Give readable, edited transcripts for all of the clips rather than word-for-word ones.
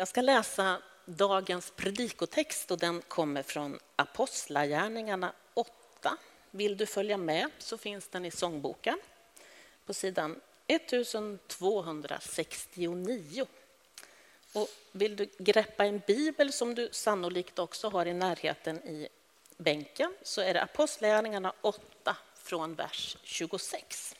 Jag ska läsa dagens predikotext och den kommer från Apostlagärningarna 8. Vill du följa med så finns den i sångboken på sidan 1269. Och vill du greppa en bibel som du sannolikt också har i närheten i bänken så är det Apostlagärningarna 8 från vers 26.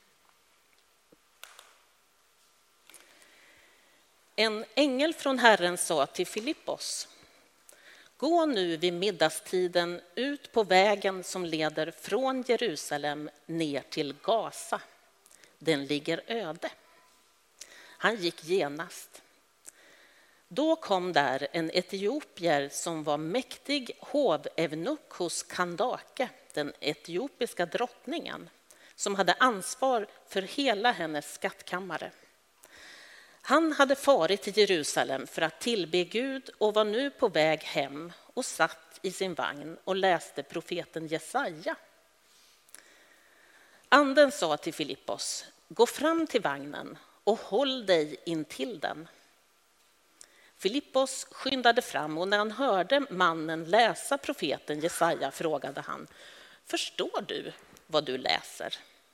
En ängel från Herren sa till Filippos: gå nu vid middagstiden ut på vägen som leder från Jerusalem ner till Gaza. Den ligger öde. Han gick genast. Då kom där en etiopier som var mäktig hovevnuk hos Kandake, den etiopiska drottningen, som hade ansvar för hela hennes skattkammare. Han hade farit till Jerusalem för att tillbe Gud och var nu på väg hem och satt i sin vagn och läste profeten Jesaja. Anden sa till Filippos: gå fram till vagnen och håll dig in till den. Filippos skyndade fram och när han hörde mannen läsa profeten Jesaja frågade han: förstår du vad du läser?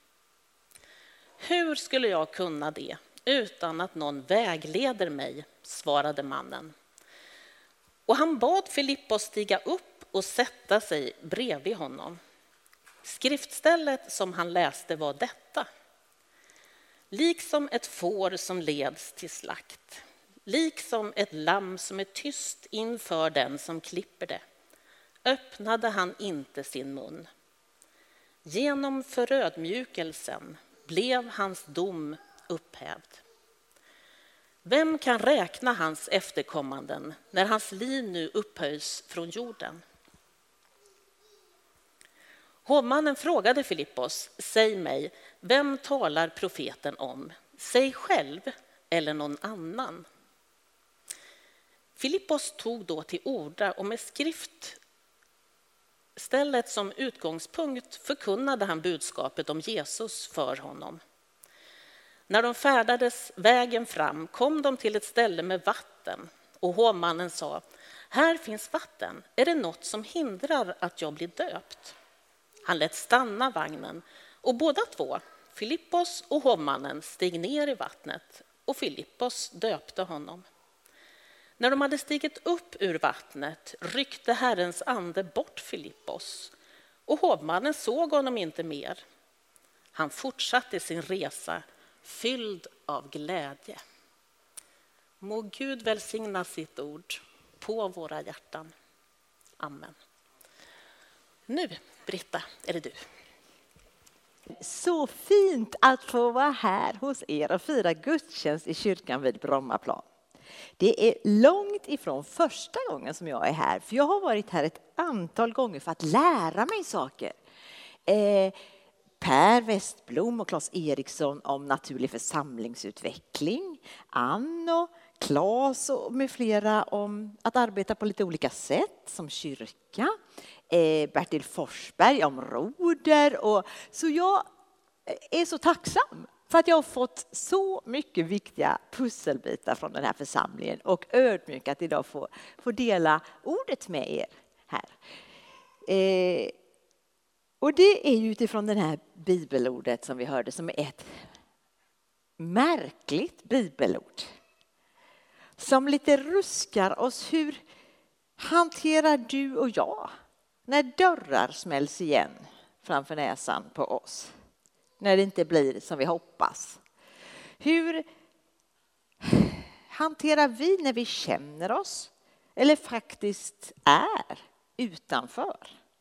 Hur skulle jag kunna det utan att någon vägleder mig, svarade mannen. Och han bad Filippos stiga upp och sätta sig bredvid honom. Skriftstället som han läste var detta: liksom ett får som leds till slakt, liksom ett lamm som är tyst inför den som klipper det, öppnade han inte sin mun. Genom förödmjukelsen blev hans dom upphävd. Vem kan räkna hans efterkommanden när hans liv nu upphöjs från jorden? Hovmannen frågade Filippos: säg mig, vem talar profeten om? Sig själv eller någon annan? Filippos tog då till orda och med skriftstället som utgångspunkt förkunnade han budskapet om Jesus för honom. När de färdades vägen fram kom de till ett ställe med vatten och hovmannen sa: här finns vatten, är det något som hindrar att jag blir döpt? Han lät stanna vagnen och båda två, Filippos och hovmannen, steg ner i vattnet och Filippos döpte honom. När de hade stigit upp ur vattnet ryckte Herrens ande bort Filippos och hovmannen såg honom inte mer. Han fortsatte sin resa fylld av glädje. Må Gud välsigna sitt ord på våra hjärtan. Amen. Nu, Britta, är det du. Så fint att få vara här hos er och fira gudstjänst i kyrkan vid Brommaplan. Det är långt ifrån första gången som jag är här, för jag har varit här ett antal gånger för att lära mig saker. Per Westblom och Claes Eriksson om naturlig församlingsutveckling. Ann och Claes och med flera om att arbeta på lite olika sätt som kyrka. Bertil Forsberg om roder. Och så jag är så tacksam för att jag har fått så mycket viktiga pusselbitar från den här församlingen och ödmjuk att idag få dela ordet med er här. Och det är ju utifrån den här bibelordet som vi hörde som är ett märkligt bibelord. Som lite ruskar oss. Hur hanterar du och jag när dörrar smälls igen framför näsan på oss? När det inte blir som vi hoppas. Hur hanterar vi när vi känner oss eller faktiskt är utanför?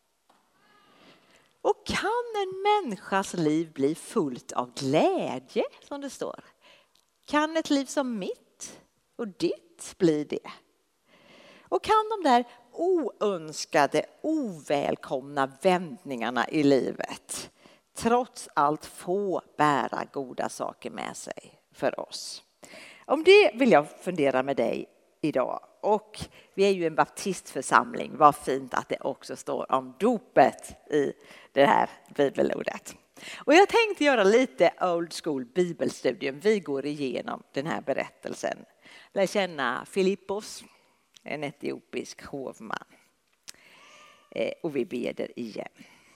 Och kan en människas liv bli fullt av glädje, som det står? Kan ett liv som mitt och ditt bli det? Och kan de där oönskade, ovälkomna vändningarna i livet trots allt få bära goda saker med sig för oss? Om det vill jag fundera med dig idag. Och vi är ju en baptistförsamling. Vad fint att det också står om dopet i det här bibelordet. Och jag tänkte göra lite old school bibelstudium. Vi går igenom den här berättelsen. Lär känna Filippos, en etiopisk hovman. Och vi beder igen.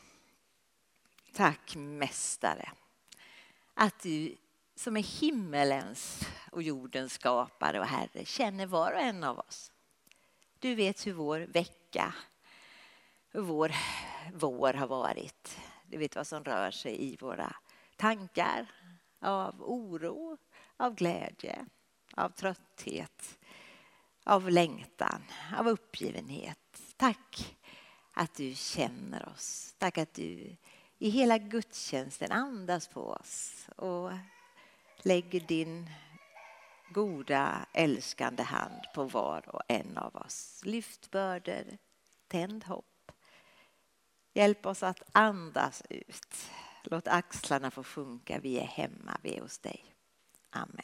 Tack mästare, att du som är himmelens och jordens skapare och Herre känner var och en av oss. Du vet hur vår vecka och vår har varit. Du vet vad som rör sig i våra tankar av oro, av glädje, av trötthet, av längtan, av uppgivenhet. Tack att du känner oss. Tack att du i hela gudstjänsten andas på oss och lägger din goda, älskande hand på var och en av oss. Lyft bördor, tänd hopp. Hjälp oss att andas ut. Låt axlarna få funka. Vi är hemma, vi är hos dig. Amen.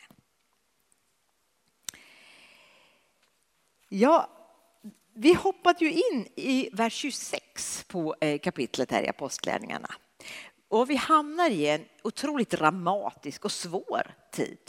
Ja, vi hoppade ju in i vers 26 på kapitlet här i Apostlagärningarna. Och vi hamnar i en otroligt dramatisk och svår tid.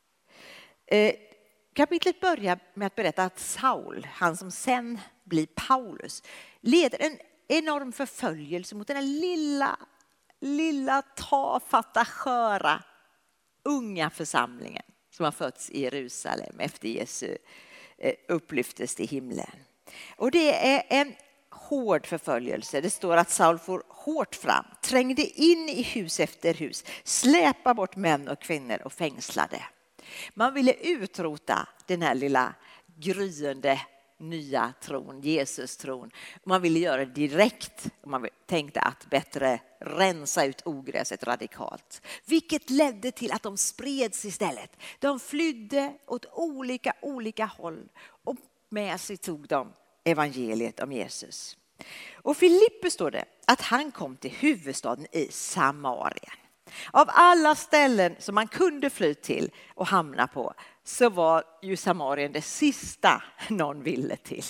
Kapitlet börjar med att berätta att Saul, han som sen blir Paulus, leder en enorm förföljelse mot den här lilla tafatta, sköra, unga församlingen som har fötts i Jerusalem efter Jesu upplyftes till himlen. Och det är en hård förföljelse. Det står att Saul får hårt fram, trängde in i hus efter hus, släpa bort män och kvinnor och fängslade. Man ville utrota den här lilla gryende nya tron, Jesus-tron. Man ville göra det direkt. Man tänkte att bättre rensa ut ogräset radikalt. Vilket ledde till att de spreds istället. De flydde åt olika håll och med sig tog de evangeliet om Jesus. Och Filippus står det att han kom till huvudstaden i Samarien. Av alla ställen som man kunde fly till och hamna på så var ju Samarien det sista någon ville till.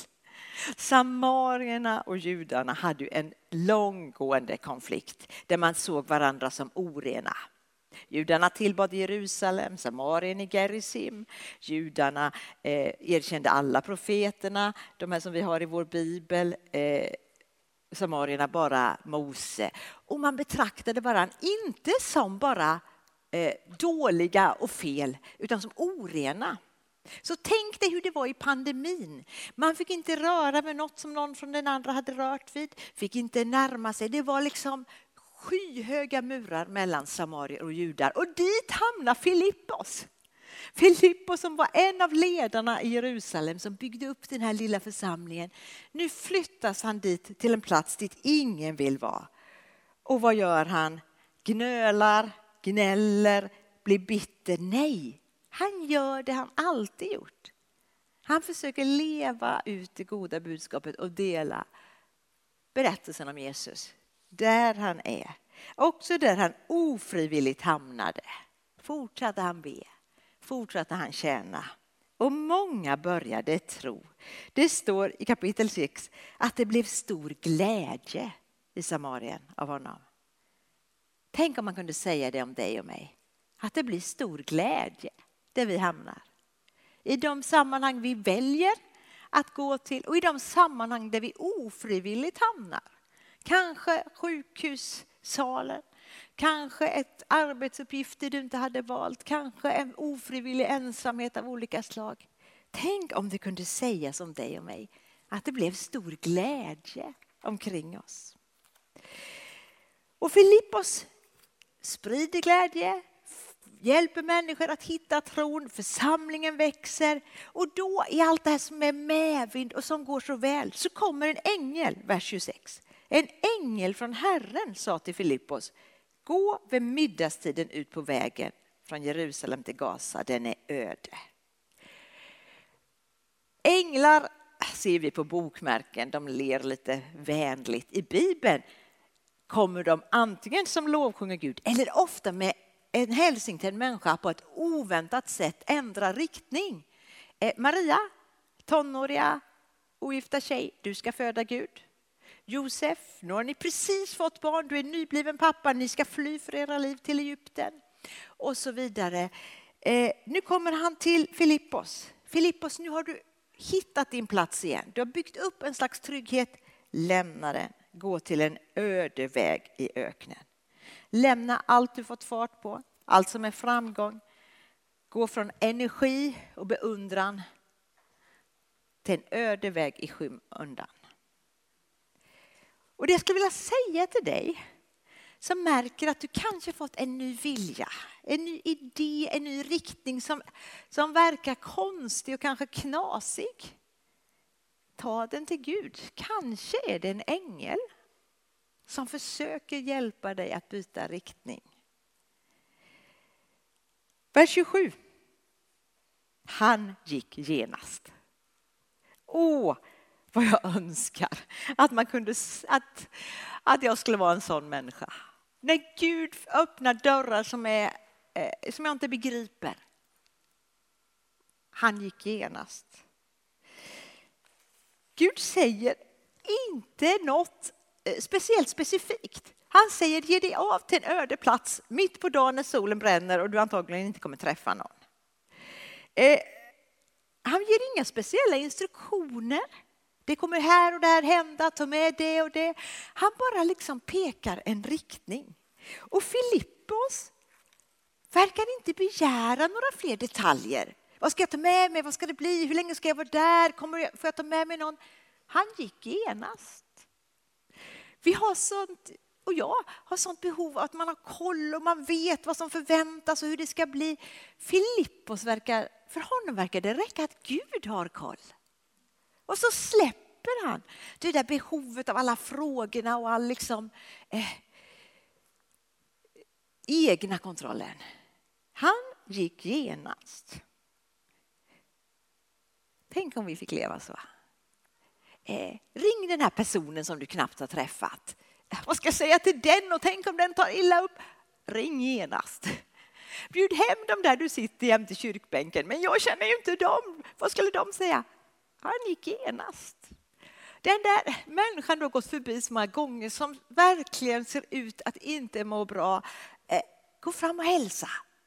Samarierna och judarna hade ju en långgående konflikt där man såg varandra som orena. Judarna tillbad Jerusalem, Samarien i Gerizim. Judarna erkände alla profeterna, de här som vi har i vår bibel. Samarierna bara Mose. Och man betraktade varandra inte som bara dåliga och fel utan som orena. Så tänk dig hur det var i pandemin. Man fick inte röra med något som någon från den andra hade rört vid. Fick inte närma sig. Det var liksom skyhöga murar mellan samarier och judar. Och dit hamnar Filippos. Filippos som var en av ledarna i Jerusalem som byggde upp den här lilla församlingen. Nu flyttas han dit till en plats dit ingen vill vara. Och vad gör han? Gnölar, gnäller, blir bitter. Nej, han gör det han alltid gjort. Han försöker leva ut det goda budskapet och dela berättelsen om Jesus. Där han är. Också där han ofrivilligt hamnade. Fortsatte han be. Fortsatte han tjäna. Och många började tro. Det står i kapitel 6 att det blev stor glädje i Samarien av honom. Tänk om man kunde säga det om dig och mig. Att det blir stor glädje där vi hamnar. I de sammanhang vi väljer att gå till och i de sammanhang där vi ofrivilligt hamnar. Kanske sjukhussalen, kanske ett arbetsuppgifter du inte hade valt, kanske en ofrivillig ensamhet av olika slag. Tänk om det kunde sägas om dig och mig att det blev stor glädje omkring oss. Och Filippos sprider glädje, hjälper människor att hitta tron, församlingen växer. Och då i allt det här som är medvind och som går så väl så kommer en ängel, vers 26. En ängel från Herren sa till Filippos, gå vid middagstiden ut på vägen från Jerusalem till Gaza, den är öde. Änglar ser vi på bokmärken, de ler lite vänligt. I Bibeln kommer de antingen som lovsjunger Gud eller ofta med en hälsning till en människa på ett oväntat sätt ändra riktning. Maria, tonåriga, ogifta tjej, du ska föda Gud. Josef, nu har ni precis fått barn, du är nybliven pappa, ni ska fly för era liv till Egypten och så vidare. Nu kommer han till Filippos. Filippos, nu har du hittat din plats igen. Du har byggt upp en slags trygghet. Lämna den. Gå till en öde väg i öknen. Lämna allt du fått fart på. Allt som är framgång. Gå från energi och beundran till en öde väg i skymundan. Och det jag skulle vilja säga till dig som märker att du kanske fått en ny vilja, en ny idé, en ny riktning som verkar konstig och kanske knasig. Ta den till Gud. Kanske är det en ängel som försöker hjälpa dig att byta riktning. Vers 27. Han gick genast. Vad jag önskar att man kunde, att jag skulle vara en sån människa. När Gud öppnar dörrar som jag inte begriper. Han gick genast. Gud säger inte något speciellt specifikt. Han säger ge dig av till en öde plats mitt på dagen när solen bränner och du antagligen inte kommer träffa någon. Han ger inga speciella instruktioner. Det kommer här och där hända, ta med det och det. Han bara liksom pekar en riktning. Och Filippos verkar inte begära några fler detaljer. Vad ska jag ta med mig? Vad ska det bli? Hur länge ska jag vara där? Får jag ta med mig någon? Han gick genast. Vi har sånt, och jag har sånt behov av att man har koll och man vet vad som förväntas och hur det ska bli. Filippos för honom verkar det räcka att Gud har koll. Och så släpper han det där behovet av alla frågorna och all egna kontrollen. Han gick genast. Tänk om vi fick leva så. Ring den här personen som du knappt har träffat. Vad ska jag säga till den och tänk om den tar illa upp? Ring genast. Bjud hem dem där du sitter jämte kyrkbänken. Men jag känner ju inte dem. Vad skulle de säga? Han gick genast. Den där människan du har gått förbi så många gånger som verkligen ser ut att inte må bra. Gå fram och hälsa.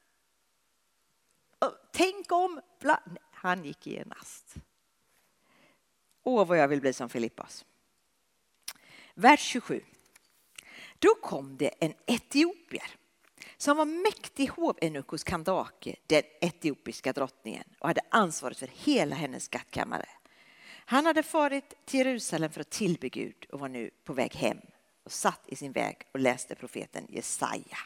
Tänk om. Han gick genast. Vad jag vill bli som Filippos. Vers 27. Då kom det en etiopier som var mäktig hovenuck hos Kandake, den etiopiska drottningen, och hade ansvaret för hela hennes skattkammare. Han hade farit till Jerusalem för att tillbe Gud och var nu på väg hem och satt i sin väg och läste profeten Jesaja.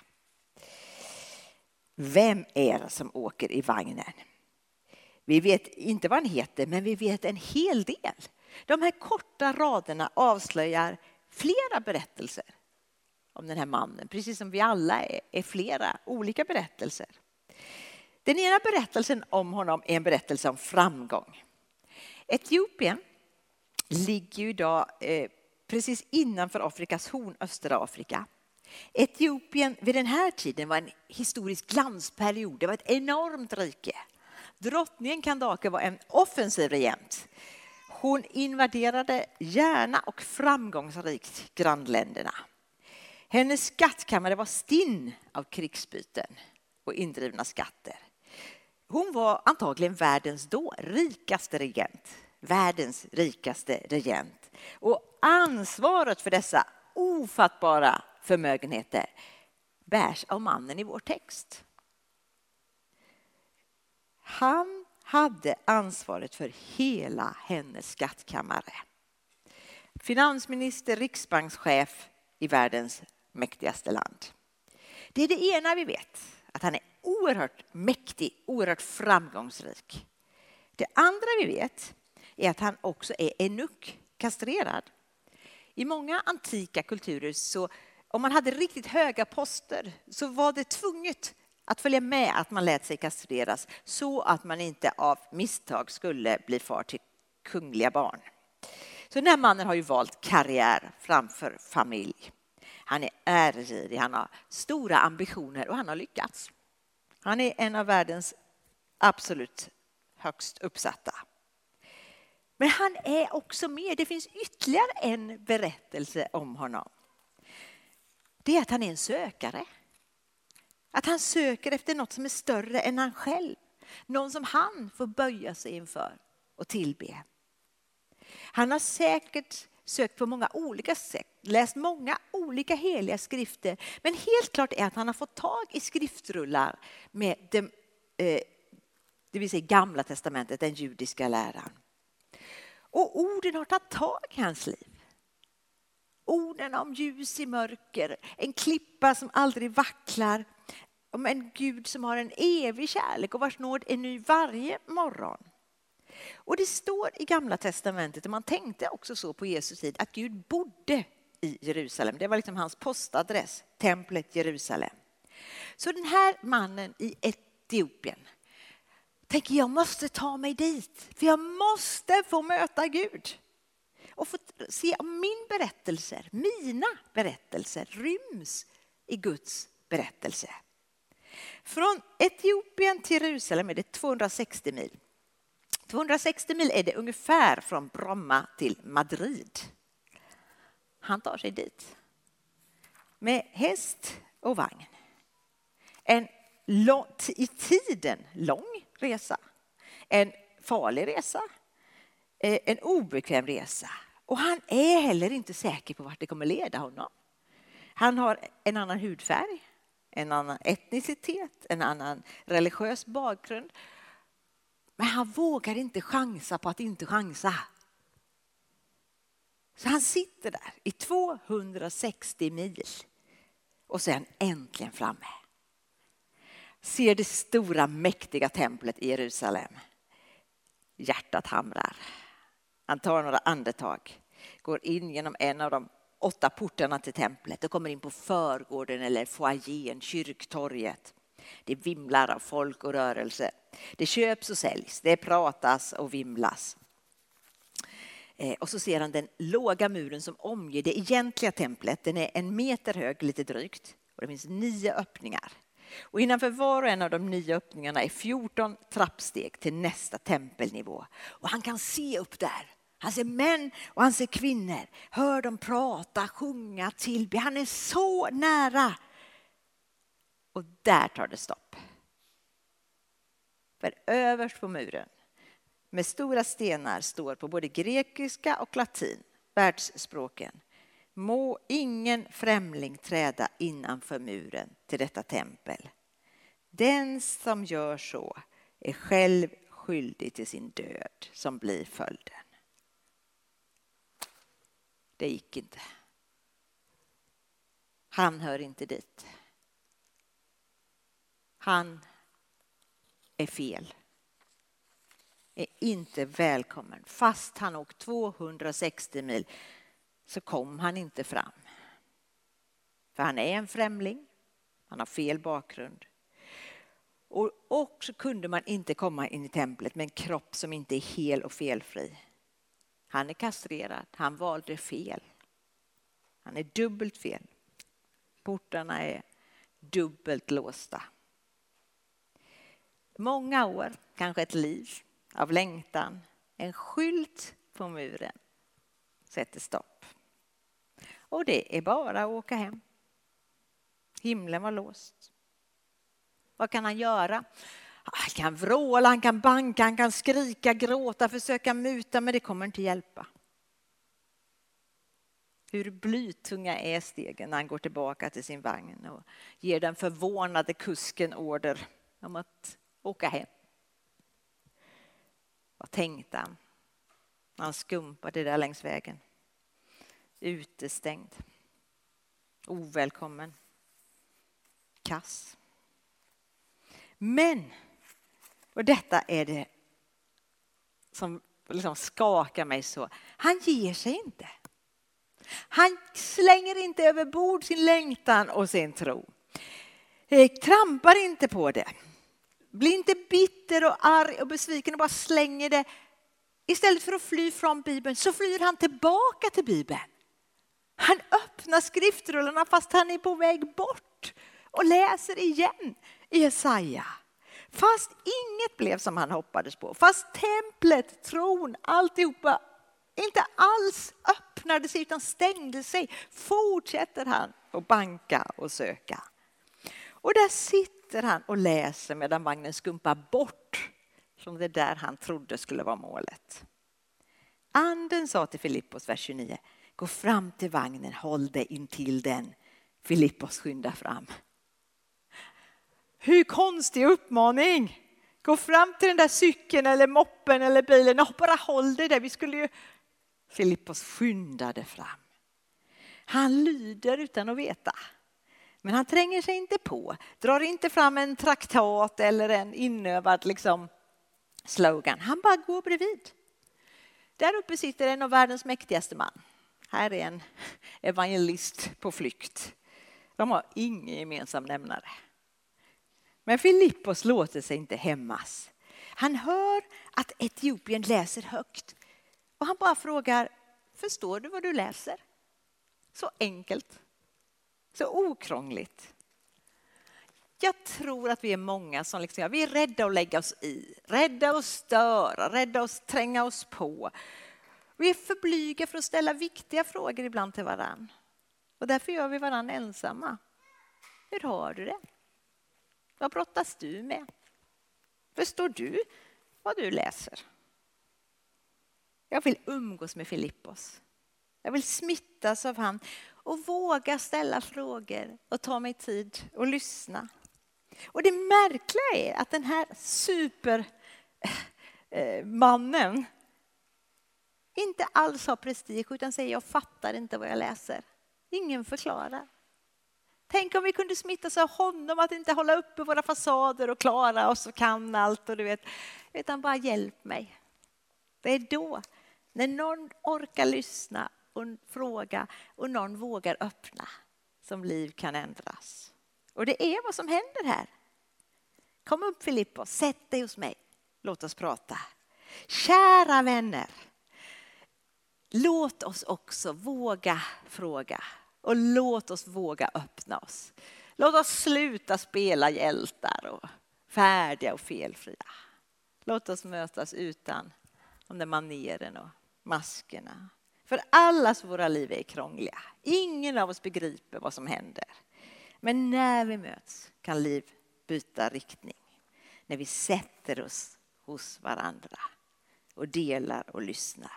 Vem är det som åker i vagnen? Vi vet inte vad han heter, men vi vet en hel del. De här korta raderna avslöjar flera berättelser om den här mannen. Precis som vi alla är flera olika berättelser. Den ena berättelsen om honom är en berättelse om framgång. Etiopien ligger ju idag precis innanför Afrikas horn, östra Afrika. Etiopien vid den här tiden var en historisk glansperiod. Det var ett enormt rike. Drottningen Kandake var en offensiv regent. Hon invaderade gärna och framgångsrikt grannländerna. Hennes skattkammare var stinn av krigsbyten och indrivna skatter. Hon var antagligen världens då rikaste regent. Världens rikaste regent. Och ansvaret för dessa ofattbara förmögenheter bärs av mannen i vår text. Han hade ansvaret för hela hennes skattkammare. Finansminister, riksbankschef i världens mäktigaste land. Det är det ena vi vet, att han är oerhört mäktig, oerhört framgångsrik. Det andra vi vet är att han också är eunuck, kastrerad. I många antika kulturer så om man hade riktigt höga poster så var det tvunget att följa med att man lät sig kastreras så att man inte av misstag skulle bli far till kungliga barn. Så den här mannen har ju valt karriär framför familj. Han är ärgirig, han har stora ambitioner och han har lyckats. Han är en av världens absolut högst uppsatta. Men han är också med. Det finns ytterligare en berättelse om honom. Det är att han är en sökare. Att han söker efter något som är större än han själv. Någon som han får böja sig inför och tillbe. Han har säkert sökt på många olika sätt, läst många olika heliga skrifter. Men helt klart är att han har fått tag i skriftrullar med det vill säga Gamla testamentet, den judiska läran. Och orden har tagit tag i hans liv. Orden om ljus i mörker, en klippa som aldrig vacklar, om en Gud som har en evig kärlek och vars nåd är ny varje morgon. Och det står i Gamla testamentet, och man tänkte också så på Jesus tid, att Gud bodde i Jerusalem. Det var liksom hans postadress, templet Jerusalem. Så den här mannen i Etiopien tänker, jag måste ta mig dit, för jag måste få möta Gud. Och få se om mina berättelser ryms i Guds berättelse. Från Etiopien till Jerusalem är det 260 mil. 260 mil är det ungefär från Bromma till Madrid. Han tar sig dit med häst och vagn. En i tiden lång resa. En farlig resa. En obekväm resa. Och han är heller inte säker på vart det kommer leda honom. Han har en annan hudfärg, en annan etnicitet, en annan religiös bakgrund. Men han vågar inte chansa på att inte chansa. Så han sitter där i 260 mil. Och sen äntligen framme. Ser det stora mäktiga templet i Jerusalem. Hjärtat hamrar. Han tar några andetag. Går in genom en av de 8 portarna till templet. Och kommer in på förgården eller foajén, kyrktorget. Det vimlar av folk och rörelse. Det köps och säljs. Det pratas och vimlas. Och så ser han den låga muren som omger det egentliga templet. Den är 1 meter hög, lite drygt. Och det finns 9 öppningar. Och innanför var och en av de 9 öppningarna är 14 trappsteg till nästa tempelnivå. Och han kan se upp där. Han ser män och han ser kvinnor. Hör dem prata, sjunga, tillbe. Han är så nära. Och där tar det stopp. För överst på muren med stora stenar står på både grekiska och latin, världsspråken. Må ingen främling träda innanför muren till detta tempel. Den som gör så är själv skyldig till sin död som blir följden. Det gick inte. Han hör inte dit. Han är fel. Är inte välkommen. Fast han åkt 260 mil så kom han inte fram. För han är en främling. Han har fel bakgrund. Och också kunde man inte komma in i templet med en kropp som inte är hel och felfri. Han är kastrerad. Han valde fel. Han är dubbelt fel. Portarna är dubbelt låsta. Många år, kanske ett liv av längtan. En skylt på muren sätter stopp. Och det är bara att åka hem. Himlen var låst. Vad kan han göra? Han kan vråla, han kan banka, han kan skrika, gråta, försöka muta, men det kommer inte hjälpa. Hur blytunga är stegen när han går tillbaka till sin vagn och ger den förvånade kusken order om att åka hem. Vad tänkte han? Han skumpade där längs vägen. Utestängd. Ovälkommen. Kass. Men, och detta är det som liksom skakar mig så. Han ger sig inte. Han slänger inte över bord sin längtan och sin tro. Trampar inte på det. Blir inte bitter och arg och besviken och bara slänger det. Istället för att fly från Bibeln så flyr han tillbaka till Bibeln. Han öppnar skriftrullarna fast han är på väg bort och läser igen i Jesaja. Fast inget blev som han hoppades på. Fast templet, tron, alltihopa inte alls öppnade sig utan stängde sig. Fortsätter han att banka och söka. Och där sitter han och läser medan vagnen skumpar bort från det där han trodde skulle vara målet. Anden sa till Filippos, vers 29. Gå fram till vagnen, håll dig intill den. Filippos skyndar fram. Hur konstig uppmaning! Gå fram till den där cykeln eller moppen eller bilen och bara håll dig där. Vi skulle ju... Filippos skyndade fram. Han lyder utan att veta. Men han tränger sig inte på. Drar inte fram en traktat eller en inövad slogan. Han bara går bredvid. Där uppe sitter en av världens mäktigaste man. Här är en evangelist på flykt. De har ingen gemensam nämnare. Men Filippos låter sig inte hämmas. Han hör att Etiopien läser högt. Och han bara frågar, förstår du vad du läser? Så enkelt. Så okrångligt. Jag tror att vi är många som vi är rädda att lägga oss i. Rädda att störa, rädda att tränga oss på. Vi är för blyga för att ställa viktiga frågor ibland till varann. Och därför gör vi varann ensamma. Hur har du det? Vad brottas du med? Förstår du vad du läser? Jag vill umgås med Filippos. Jag vill smittas av han och våga ställa frågor och ta mig tid och lyssna. Och det märkliga är att den här supermannen inte alls har prestige utan säger jag fattar inte vad jag läser. Ingen förklarar. Tänk om vi kunde smittas av honom att inte hålla uppe våra fasader och klara oss och kan allt och du vet. Utan bara hjälp mig. Det är då när någon orkar lyssna och fråga och någon vågar öppna som liv kan ändras. Och det är vad som händer här. Kom upp Filippos, sätt dig hos mig. Låt oss prata. Kära vänner. Låt oss också våga fråga. Och låt oss våga öppna oss. Låt oss sluta spela hjältar och färdiga och felfria. Låt oss mötas utan de där maneren och maskerna. För allas våra liv är krångliga. Ingen av oss begriper vad som händer. Men när vi möts kan liv byta riktning. När vi sätter oss hos varandra och delar och lyssnar.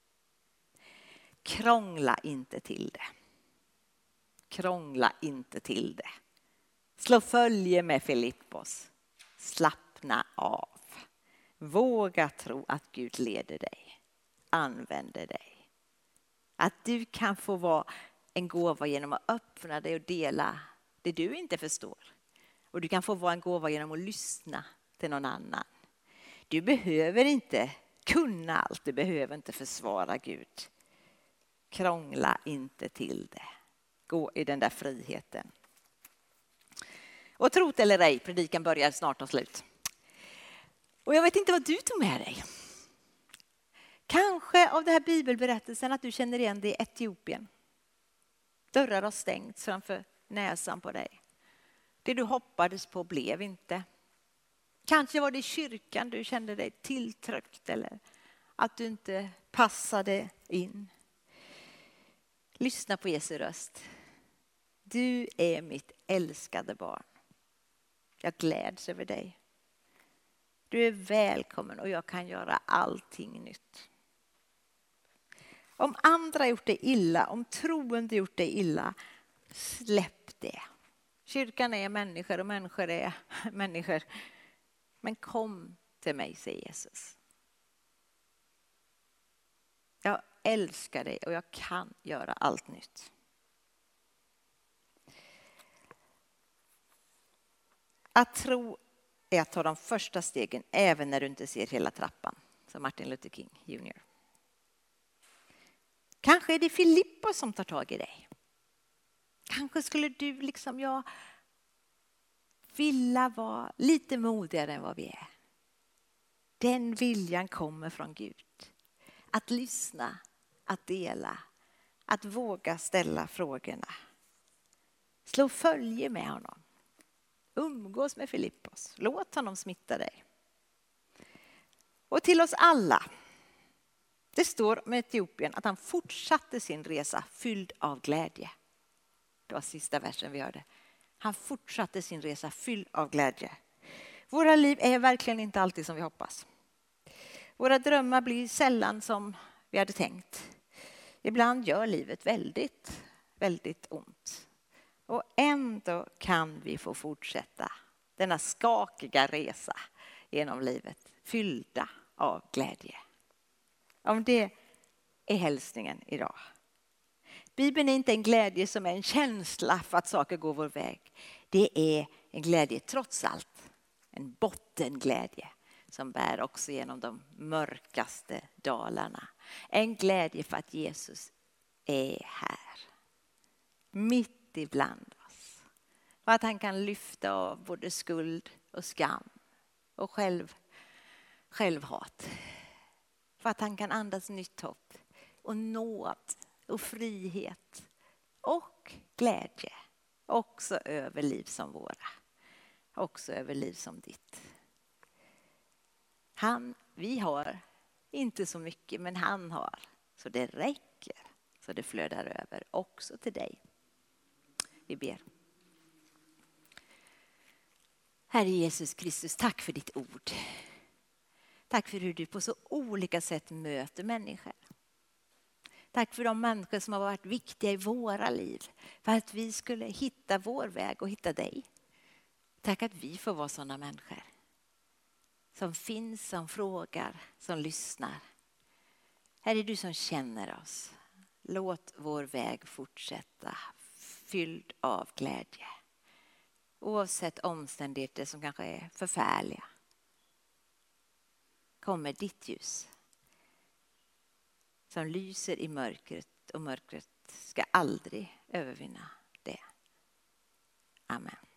Krångla inte till det. Krångla inte till det. Slå följe med Filippos. Slappna av. Våga tro att Gud leder dig. Använder dig. Att du kan få vara en gåva genom att öppna dig och dela det du inte förstår. Och du kan få vara en gåva genom att lyssna till någon annan. Du behöver inte kunna allt. Du behöver inte försvara Gud. Krångla inte till det. Gå i den där friheten. Och trot eller ej, predikan börjar snart och slut. Och jag vet inte vad du tog med dig. Kanske av den här bibelberättelsen att du känner igen det i Etiopien. Dörrar har stängts framför näsan på dig. Det du hoppades på blev inte. Kanske var det i kyrkan du kände dig tilltryckt eller att du inte passade in. Lyssna på Jesu röst. Du är mitt älskade barn. Jag gläds över dig. Du är välkommen och jag kan göra allting nytt. Om andra gjort dig illa, om troende gjort dig illa, släpp det. Kyrkan är människor och människor är människor. Men kom till mig, säger Jesus. Jag älskar dig och jag kan göra allt nytt. Att tro är att ta de första stegen även när du inte ser hela trappan, som Martin Luther King Jr. Kanske är det Filippos som tar tag i dig. Kanske skulle du liksom jag vilja vara lite modigare än vad vi är. Den viljan kommer från Gud. Att lyssna, att dela, att våga ställa frågorna. Slå följe med honom. Umgås med Filippos. Låt honom smitta dig. Och till oss alla. Det står om Etiopien att han fortsatte sin resa fylld av glädje. Det var sista versen vi hörde. Han fortsatte sin resa fylld av glädje. Våra liv är verkligen inte alltid som vi hoppas. Våra drömmar blir sällan som vi hade tänkt. Ibland gör livet väldigt, väldigt ont. Och ändå kan vi få fortsätta denna skakiga resa genom livet, fyllda av glädje. Om det är hälsningen idag. Bibeln är inte en glädje som är en känsla för att saker går vår väg. Det är en glädje trots allt. En bottenglädje som bär också genom de mörkaste dalarna. En glädje för att Jesus är här. Mitt ibland oss. För att han kan lyfta av både skuld och skam och självhat. För att han kan andas nytt hopp och nåd och frihet och glädje. Också över liv som våra. Också över liv som ditt. Vi har inte så mycket, men han har. Så det räcker, så det flödar över också till dig. Vi ber. Herre Jesus Kristus, tack för ditt ord. Tack för hur du på så olika sätt möter människor. Tack för de människor som har varit viktiga i våra liv. För att vi skulle hitta vår väg och hitta dig. Tack att vi får vara sådana människor. Som finns, som frågar, som lyssnar. Här är du som känner oss. Låt vår väg fortsätta fylld av glädje. Oavsett omständigheter som kanske är förfärliga. Kommer ditt ljus. Som lyser i mörkret och mörkret ska aldrig övervinna det. Amen.